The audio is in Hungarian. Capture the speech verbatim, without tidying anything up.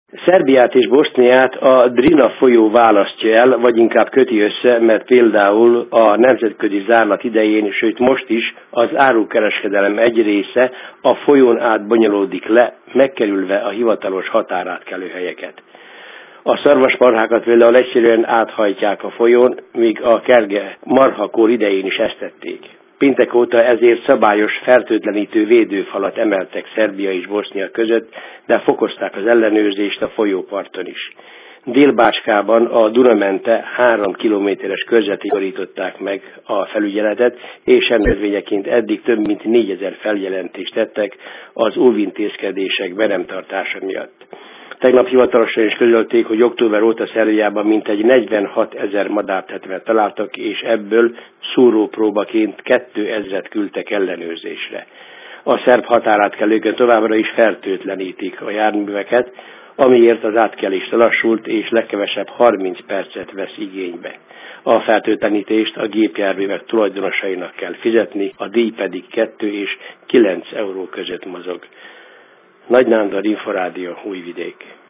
Szerbiát és Boszniát a Drina folyó választja el, vagy inkább köti össze, mert például a nemzetközi zárlat idején, sőt most is az árukereskedelem egy része a folyón át bonyolódik le, megkerülve a hivatalos határátkelőhelyeket. A szarvasmarhákat például egyszerűen áthajtják a folyón, míg a kerge marhakór idején is ezt tették. Péntek óta ezért szabályos fertőtlenítő védőfalat emeltek Szerbia és Bosznia között, de fokozták az ellenőrzést a folyóparton is. Dél-Bácskában a Dunamente három kilométeres körzetén szorították meg a felügyeletet, és rendezvényeként eddig több mint négyezer feljelentést tettek az óvintézkedések be nem tartása miatt. Tegnap hivatalosan is közölték, hogy október óta Szerbiában mintegy negyvenhatezer madártetvet találtak, és ebből szúrópróbaként kétezret küldtek ellenőrzésre. A szerb határátkelőkön továbbra is fertőtlenítik a járműveket, amiért az átkelés lelassult, és legkevesebb harminc percet vesz igénybe. A fertőtlenítést a gépjárművek tulajdonosainak kell fizetni, a díj pedig kettő és kilenc euró között mozog. Nagy Nándor, Inforádió, Újvidék.